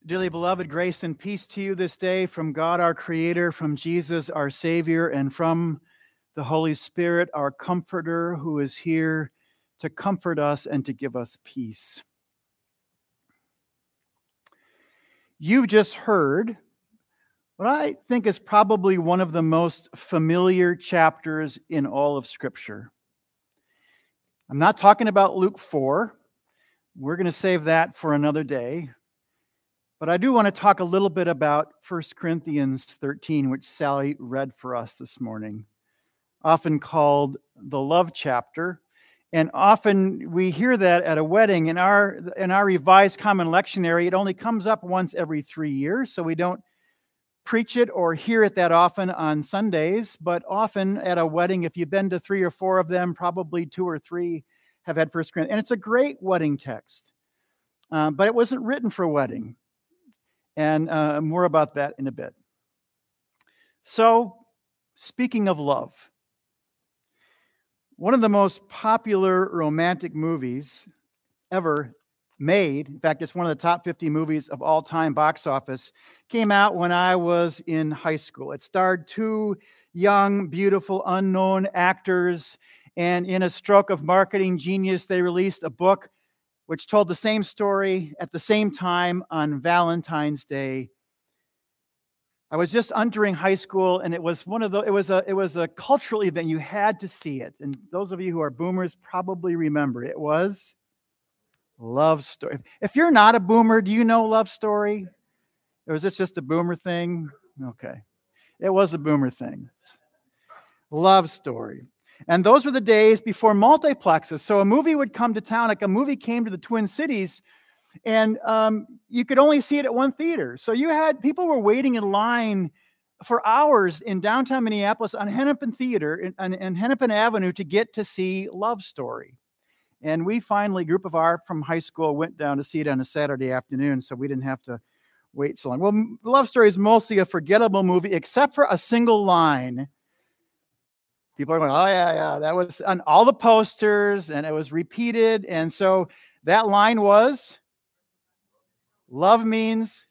Dearly beloved, grace and peace to you this day from God our Creator, from Jesus our Savior, and from the Holy Spirit, our Comforter, who is here to comfort us and to give us peace. You've just heard what I think is probably one of the most familiar chapters in all of Scripture. I'm not talking about Luke 4. We're going to save that for another day. But I do want to talk a little bit about 1 Corinthians 13, which Sally read for us this morning, often called the love chapter. And often we hear that at a wedding. In our Revised Common Lectionary, it only comes up once every 3 years, so we don't preach it or hear it that often on Sundays. But often at a wedding, if you've been to 3 or 4 of them, probably 2 or 3 have had 1 Corinthians. And it's a great wedding text, but it wasn't written for a wedding. And more about that in a bit. So, speaking of love, one of the most popular romantic movies ever made, in fact, it's one of the top 50 movies of all time box office, came out when I was in high school. It starred 2 young, beautiful, unknown actors, and in a stroke of marketing genius, they released a book which told the same story at the same time on Valentine's Day. I was just entering high school, and it was it was a cultural event. You had to see it. And those of you who are boomers probably remember it was Love Story. If you're not a boomer, do you know Love Story? Or was this just a boomer thing? Okay. It was a boomer thing. Love Story. And those were the days before multiplexes. So a movie would come to town, like a movie came to the Twin Cities, and you could only see it at one theater. So you had people were waiting in line for hours in downtown Minneapolis on Hennepin Theater and Hennepin Avenue to get to see Love Story. And we finally, a group of our from high school, went down to see it on a Saturday afternoon, so we didn't have to wait so long. Well, Love Story is mostly a forgettable movie, except for a single line. People are going, oh, yeah, that was on all the posters, and it was repeated. And so that line was, love means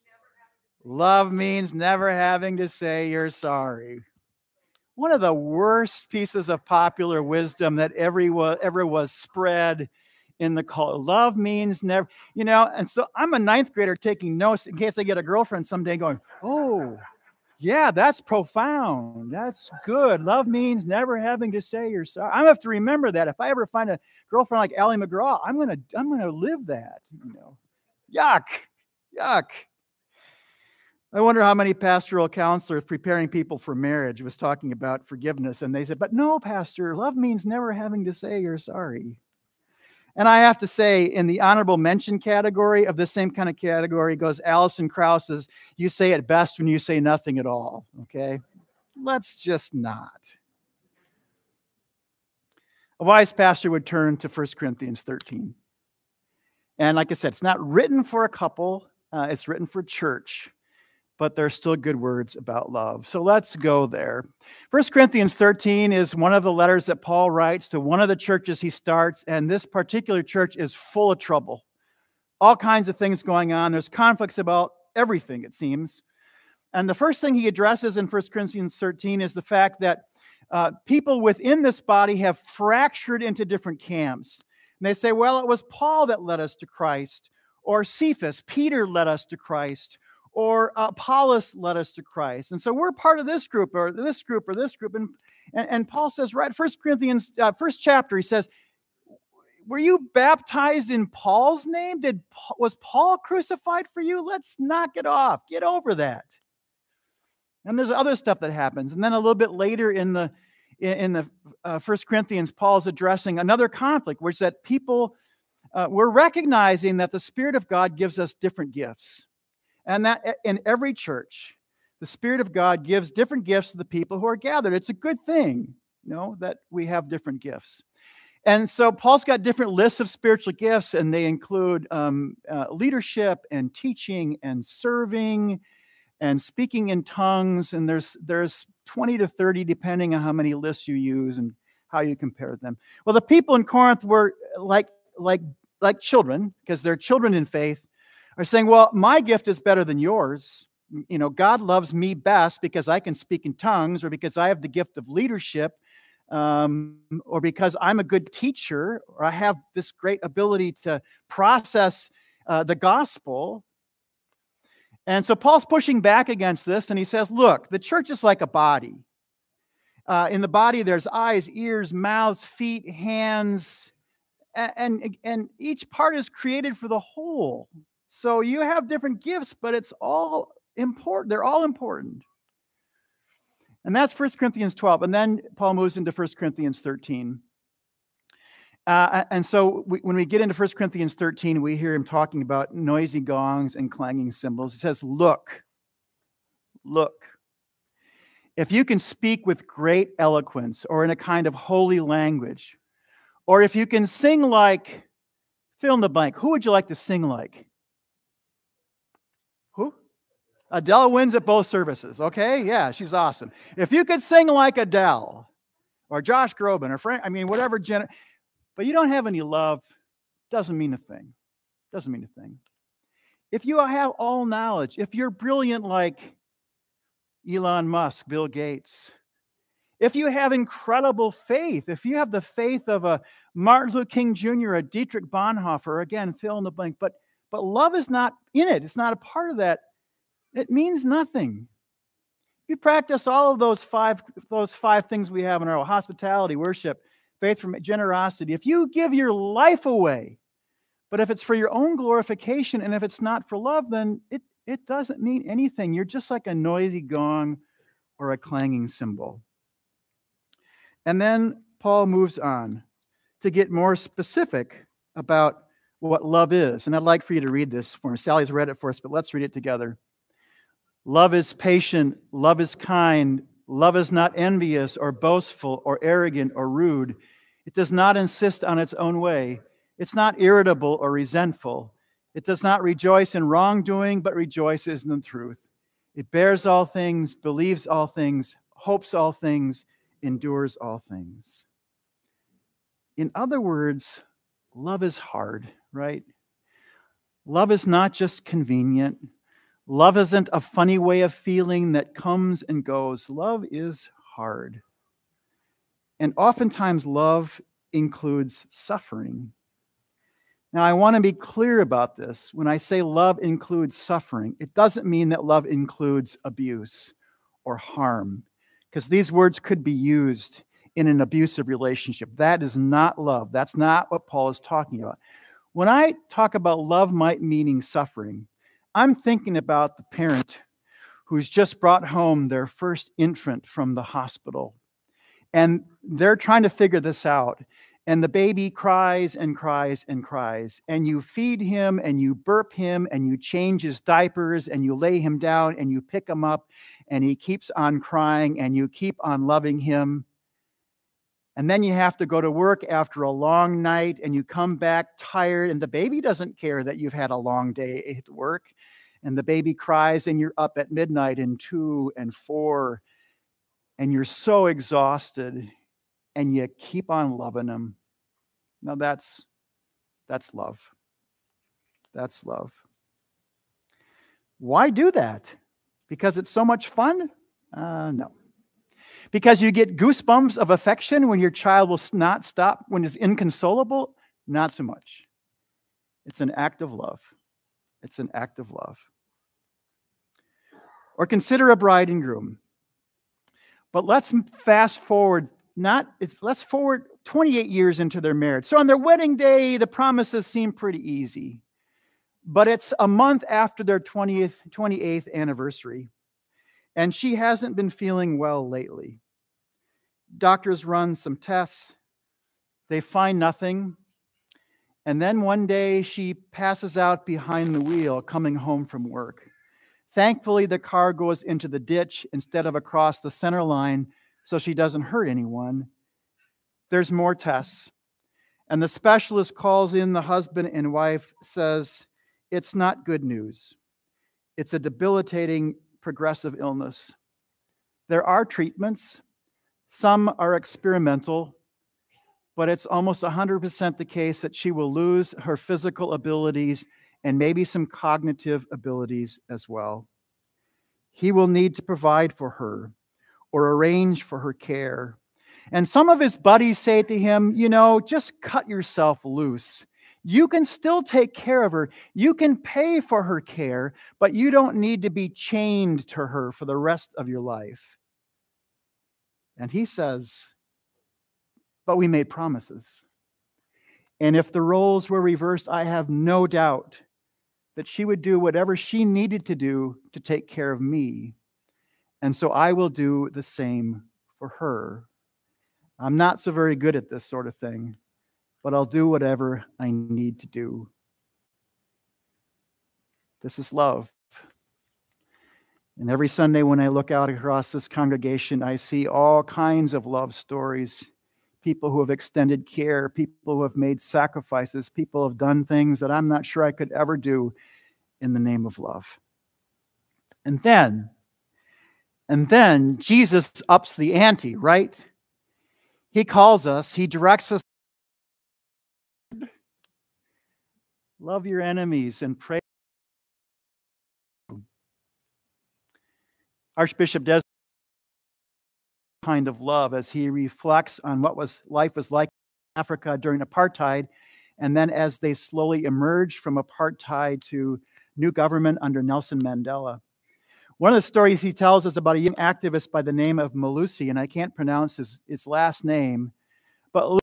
never having to say you're sorry. One of the worst pieces of popular wisdom that ever was spread in the culture. Love means never, and so I'm a 9th grader taking notes in case I get a girlfriend someday going, oh, yeah, that's profound. That's good. Love means never having to say you're sorry. I have to remember that. If I ever find a girlfriend like Allie McGraw, I'm gonna live that. Yuck. I wonder how many pastoral counselors preparing people for marriage was talking about forgiveness, and they said, "But no, Pastor, love means never having to say you're sorry." And I have to say, in the honorable mention category of the same kind of category goes Alison Krauss's, you say it best when you say nothing at all, okay? Let's just not. A wise pastor would turn to 1 Corinthians 13. And like I said, it's not written for a couple, it's written for church, but there's still good words about love. So let's go there. 1 Corinthians 13 is one of the letters that Paul writes to one of the churches he starts, and this particular church is full of trouble. All kinds of things going on. There's conflicts about everything, it seems. And the first thing he addresses in 1 Corinthians 13 is the fact that people within this body have fractured into different camps. And they say, well, it was Paul that led us to Christ, or Cephas, Peter led us to Christ, or Apollos led us to Christ. And so we're part of this group or this group or this group. And Paul says, right, 1 Corinthians, first chapter, he says, were you baptized in Paul's name? Was Paul crucified for you? Let's knock it off. Get over that. And there's other stuff that happens. And then a little bit later in the 1 Corinthians, Paul's addressing another conflict, which is that people, we're recognizing that the Spirit of God gives us different gifts. And that in every church, the Spirit of God gives different gifts to the people who are gathered. It's a good thing, that we have different gifts. And so Paul's got different lists of spiritual gifts, and they include leadership and teaching and serving and speaking in tongues. And there's 20 to 30, depending on how many lists you use and how you compare them. Well, the people in Corinth were like children, because they're children in faith. Or saying, well, my gift is better than yours. You know, God loves me best because I can speak in tongues, or because I have the gift of leadership, or because I'm a good teacher, or I have this great ability to process the gospel. And so Paul's pushing back against this, and he says, look, the church is like a body. In the body, there's eyes, ears, mouths, feet, hands, and each part is created for the whole. So you have different gifts, but it's all important. They're all important. And that's 1 Corinthians 12. And then Paul moves into 1 Corinthians 13. And so when we get into 1 Corinthians 13, we hear him talking about noisy gongs and clanging cymbals. He says, look, if you can speak with great eloquence or in a kind of holy language, or if you can sing like, fill in the blank, who would you like to sing like? Who? Adele wins at both services. Okay, yeah, she's awesome. If you could sing like Adele or Josh Groban or Frank, I mean, whatever, but you don't have any love, doesn't mean a thing. Doesn't mean a thing. If you have all knowledge, if you're brilliant like Elon Musk, Bill Gates, if you have incredible faith, if you have the faith of a Martin Luther King Jr., a Dietrich Bonhoeffer, again, fill in the blank, but love is not in it. It's not a part of that. It means nothing. If you practice all of those five things we have in our hospitality, worship, faith, generosity, if you give your life away, but if it's for your own glorification and if it's not for love, then it doesn't mean anything. You're just like a noisy gong or a clanging cymbal. And then Paul moves on to get more specific about what love is. And I'd like for you to read this for me. Sally's read it for us, but let's read it together. Love is patient. Love is kind. Love is not envious or boastful or arrogant or rude. It does not insist on its own way. It's not irritable or resentful. It does not rejoice in wrongdoing, but rejoices in the truth. It bears all things, believes all things, hopes all things, endures all things. In other words, love is hard, right? Love is not just convenient. Love isn't a funny way of feeling that comes and goes. Love is hard. And oftentimes love includes suffering. Now, I want to be clear about this. When I say love includes suffering, it doesn't mean that love includes abuse or harm, because these words could be used in an abusive relationship. That is not love. That's not what Paul is talking about. When I talk about love might meaning suffering, I'm thinking about the parent who's just brought home their first infant from the hospital. And they're trying to figure this out. And the baby cries and cries and cries. And you feed him and you burp him and you change his diapers and you lay him down and you pick him up and he keeps on crying and you keep on loving him. And then you have to go to work after a long night and you come back tired and the baby doesn't care that you've had a long day at work. And the baby cries and you're up at midnight and 2 and 4 and you're so exhausted and you keep on loving him. Now that's love. That's love. Why do that? Because it's so much fun? No. Because you get goosebumps of affection when your child will not stop, when it's inconsolable? Not so much. It's an act of love. It's an act of love. Or consider a bride and groom. But let's fast forward, let's forward 28 years into their marriage. So on their wedding day, the promises seem pretty easy. But it's a month after their 28th anniversary. And she hasn't been feeling well lately. Doctors run some tests. They find nothing. And then one day she passes out behind the wheel coming home from work. Thankfully, the car goes into the ditch instead of across the center line, so she doesn't hurt anyone. There's more tests. And the specialist calls in the husband and wife, says, it's not good news. It's a debilitating progressive illness. There are treatments. Some are experimental, but it's almost 100% the case that she will lose her physical abilities and maybe some cognitive abilities as well. He will need to provide for her or arrange for her care. And some of his buddies say to him, just cut yourself loose. You can still take care of her. You can pay for her care, but you don't need to be chained to her for the rest of your life. And he says, but we made promises. And if the roles were reversed, I have no doubt that she would do whatever she needed to do to take care of me. And so I will do the same for her. I'm not so very good at this sort of thing, but I'll do whatever I need to do. This is love. And every Sunday when I look out across this congregation, I see all kinds of love stories. People who have extended care, people who have made sacrifices, people who have done things that I'm not sure I could ever do in the name of love. And then Jesus ups the ante, right? He calls us, he directs us. Love your enemies and pray. Archbishop Desmond kind of love as he reflects on what life was like in Africa during apartheid, and then as they slowly emerged from apartheid to new government under Nelson Mandela. One of the stories he tells us about a young activist by the name of Malusi, and I can't pronounce his last name, but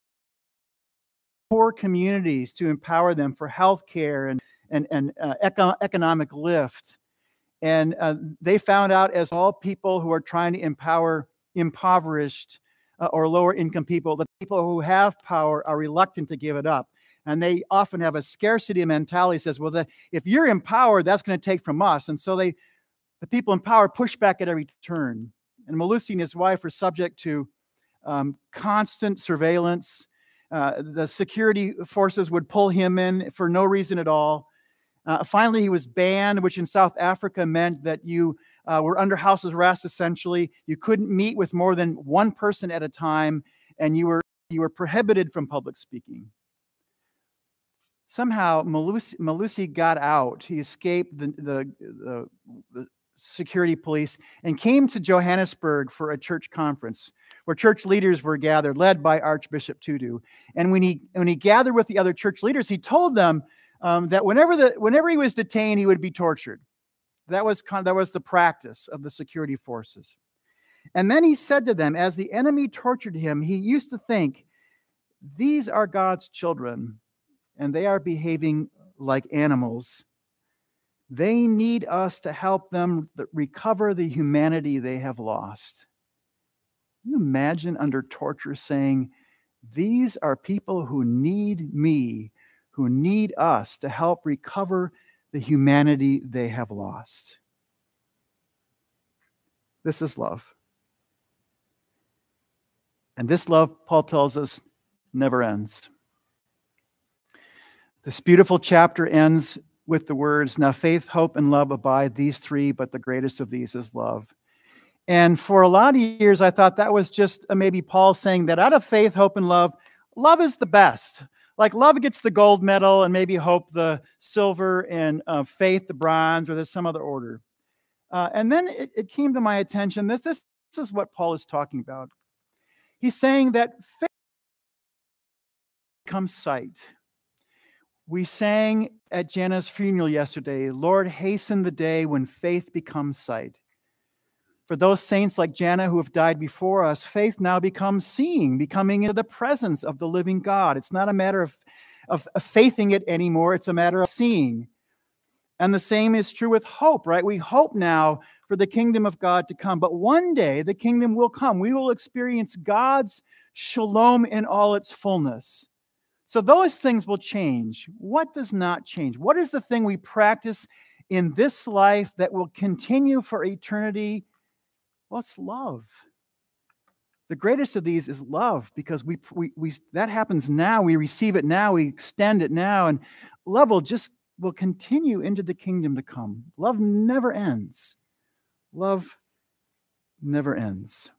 poor communities to empower them for health care and economic lift. And they found out, as all people who are trying to empower impoverished or lower income people, the people who have power are reluctant to give it up. And they often have a scarcity mentality, says, well, if you're empowered, that's going to take from us. And so the people in power push back at every turn. And Malusi and his wife are subject to constant surveillance. The security forces would pull him in for no reason at all. Finally, he was banned, which in South Africa meant that you were under house arrest, essentially. You couldn't meet with more than one person at a time, and you were prohibited from public speaking. Somehow, Malusi got out. He escaped the security police and came to Johannesburg for a church conference where church leaders were gathered, led by Archbishop Tutu. And when he gathered with the other church leaders, he told them that whenever he was detained, he would be tortured. That was the practice of the security forces. And then he said to them, as the enemy tortured him, he used to think, these are God's children, and they are behaving like animals. They need us to help them recover the humanity they have lost. Can you imagine under torture saying, these are people who need me, who need us to help recover the humanity they have lost? This is love. And this love, Paul tells us, never ends. This beautiful chapter ends with the words, now faith, hope, and love abide, these three, but the greatest of these is love. And for a lot of years, I thought that was just maybe Paul saying that out of faith, hope, and love is the best. Like love gets the gold medal and maybe hope the silver and faith the bronze, or there's some other order. And then it came to my attention that this is what Paul is talking about. He's saying that faith becomes sight. We sang at Jana's funeral yesterday, Lord, hasten the day when faith becomes sight. For those saints like Jana who have died before us, faith now becomes seeing, becoming into the presence of the living God. It's not a matter of faithing it anymore. It's a matter of seeing. And the same is true with hope, right? We hope now for the kingdom of God to come. But one day the kingdom will come. We will experience God's shalom in all its fullness. So those things will change. What does not change? What is the thing we practice in this life that will continue for eternity? Well, it's love. The greatest of these is love, because we that happens now. We receive it now. We extend it now. And love will continue into the kingdom to come. Love never ends. Love never ends.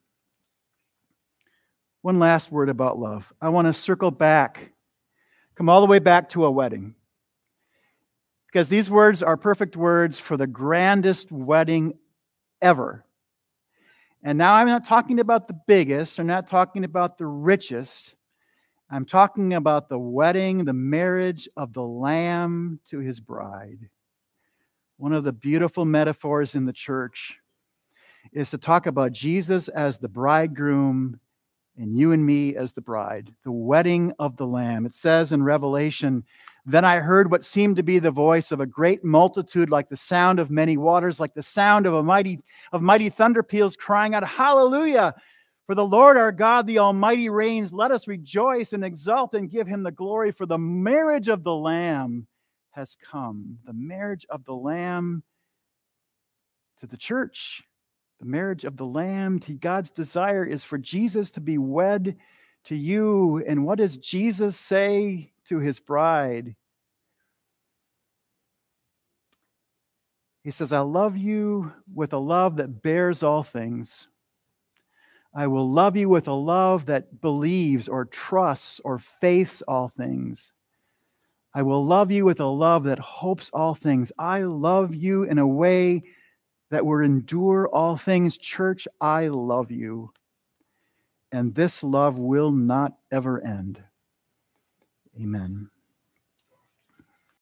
One last word about love. I want to circle back, come all the way back to a wedding. Because these words are perfect words for the grandest wedding ever. And now I'm not talking about the biggest, I'm not talking about the richest. I'm talking about the wedding, the marriage of the Lamb to his bride. One of the beautiful metaphors in the church is to talk about Jesus as the bridegroom and you and me as the bride, the wedding of the Lamb. It says in Revelation, "Then I heard what seemed to be the voice of a great multitude, like the sound of many waters, like the sound of mighty thunder peals, crying out, 'Hallelujah! For the Lord our God, the Almighty reigns. Let us rejoice and exult and give him the glory, for the marriage of the Lamb has come.'" The marriage of the Lamb to the church. The marriage of the Lamb to God's desire is for Jesus to be wed to you. And what does Jesus say to his bride? He says, "I love you with a love that bears all things. I will love you with a love that believes or trusts or faiths all things. I will love you with a love that hopes all things." I love you in a way that will endure all things. Church, I love you. And this love will not ever end. Amen.